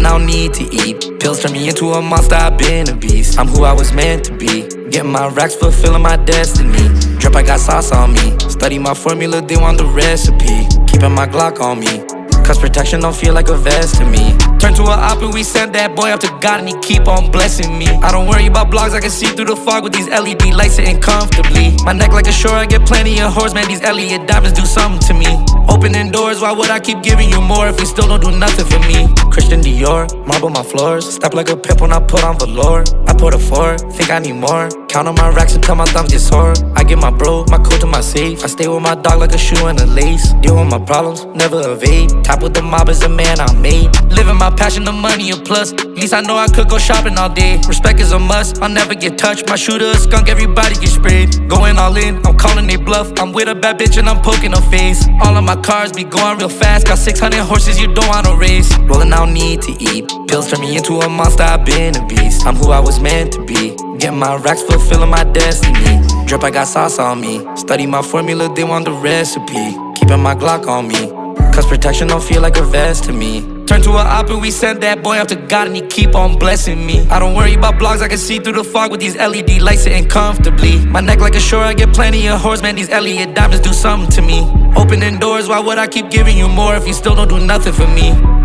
I don't need to eat. Pills turn me into a monster, I've been a beast. I'm who I was meant to be. Getting my racks, fulfilling my destiny. Drip, I got sauce on me. Study my formula, they want the recipe. Keeping my Glock on me, cause protection don't feel like a vest to me. Turn to a op and we sent that boy up to God and he keep on blessing me. I don't worry about blogs, I can see through the fog with these LED lights sitting comfortably. My neck like a shore, I get plenty of whores, man, these Elliott diamonds do something to me. Opening doors, why would I keep giving you more if you still don't do nothing for me? Christian Dior, marble my floors. Step like a pimp when I put on velour. I put a 4, think I need more. Count on my racks until my thumbs get sore. I get my bro, my coat to my safe. I stay with my dog like a shoe and a lace. Deal with my problems, never evade. Tap with the mob as a man I made. Living my passion, the money a plus. At least I know I could go shopping all day. Respect is a must, I'll never get touched. My shooter a skunk, everybody get sprayed. Going all in, I'm calling they bluff. I'm with a bad bitch and I'm poking her face. All of my cars be going real fast. Got 600 horses, you don't wanna race. Rolling, I don't need to eat. Pills turn me into a monster, I've been a beast. I'm who I was meant to be. Getting my racks, fulfilling my destiny. Drip, I got sauce on me. Study my formula, they want the recipe. Keeping my Glock on me, cause protection don't feel like a vest to me. Turn to a op and we sent that boy up to God and he keep on blessing me. I don't worry about blogs, I can see through the fog with these LED lights sitting comfortably. My neck like a shore, I get plenty of whores, man, these Elliott diamonds do something to me. Opening doors, why would I keep giving you more if you still don't do nothing for me?